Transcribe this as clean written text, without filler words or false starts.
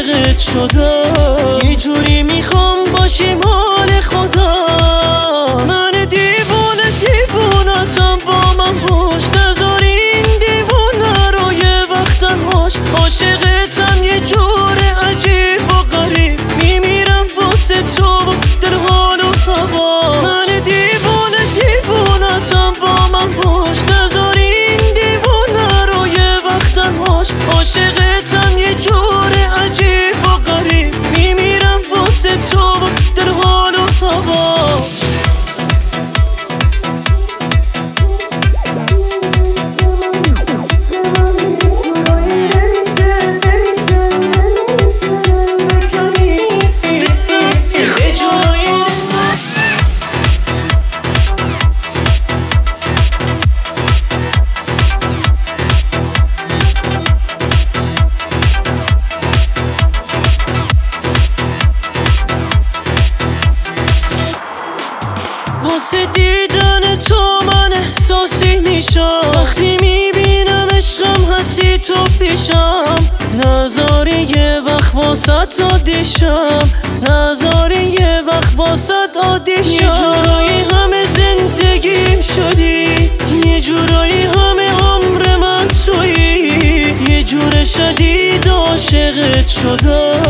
عاشقت شدم. یه جوری میخوام باشیم حال خدا. من دیوونه دیوونتم، با من باش، نذار این دیوونه رو یه وقتن باش. عاشقتم یه جور عجیب و غریب، میمیرم واسه تو دل حال و هوا. من دیوونه دیوونتم، با من باش، نذار این دیوونه رو یه وقتن باش. عاشقتم یه جور عجیب و غریب، میمیرم واسه تو دل حال و هوا. واسه دیدن تو من احساسی میشم، وقتی میبینم عشقم هستی تو پیشم. نذاری یه وقت واسط عادیشم، نذاری یه وقت واسط عادیشم. یه جورایی همه زندگیم شدی، یه جورایی همه عمر من تویی. یه جور شدید عاشقت شدم.